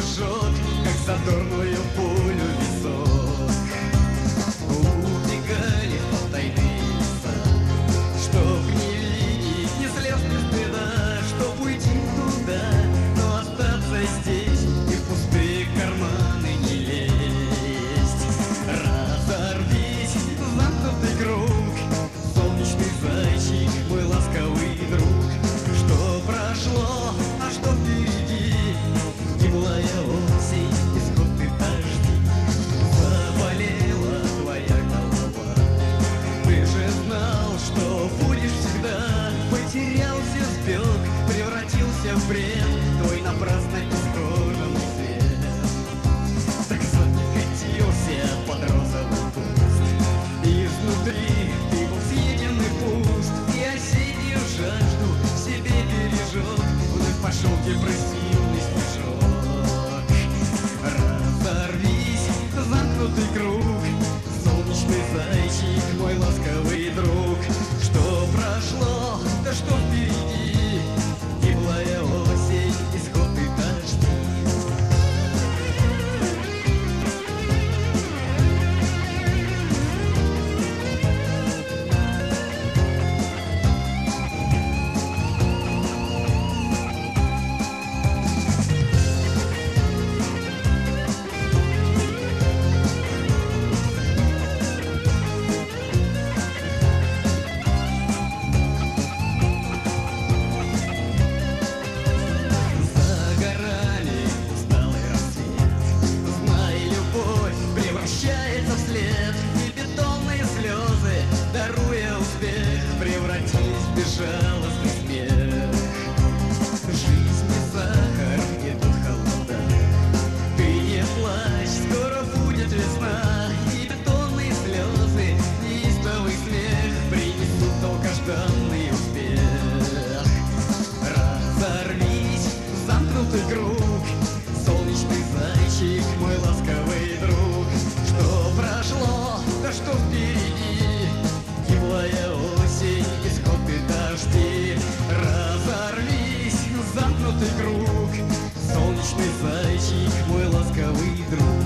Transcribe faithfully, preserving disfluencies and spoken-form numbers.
жжет, как задорную пулю висок. Убегали в тайные леса, чтоб не видеть ни слез, ни стыда, чтоб уйти туда, но остаться здесь и в пустые карманы не лезть. Разорвись в замкнутый круг, солнечный зайчик, мой ласковый друг. Что прошло, а что впереди? Теплая осень, исход и дожди. Заболела твоя голова, ты же знал, что будешь всегда. Потерялся, сбег, превратился в бред, твой напрасно исхоженный свет. Так закатился под розовый куст, изнутри ты был съеден и пуст, и осеннюю жажду в себе бережет, вновь пошел депрессивный снежок. Разорвись, замкнутый круг, солнечный зайчик, мой ласковый друг. Что прошло, да что впереди? Теплая осень, исход и дожди. Превращается в след, и бетонные слезы, даруя успех, превратились в безжалостный смех. Жизнь не сахар, идут холода, ты не плачь, скоро будет весна, и бетонные слезы, неистовый смех принесут долгожданный успех. Разорвись, замкнутый круг, солнечный зайчик, мой ласковый друг. Что прошло, да что впереди? Теплая осень, исход и дожди. Разорвись, замкнутый круг, солнечный зайчик, мой ласковый друг.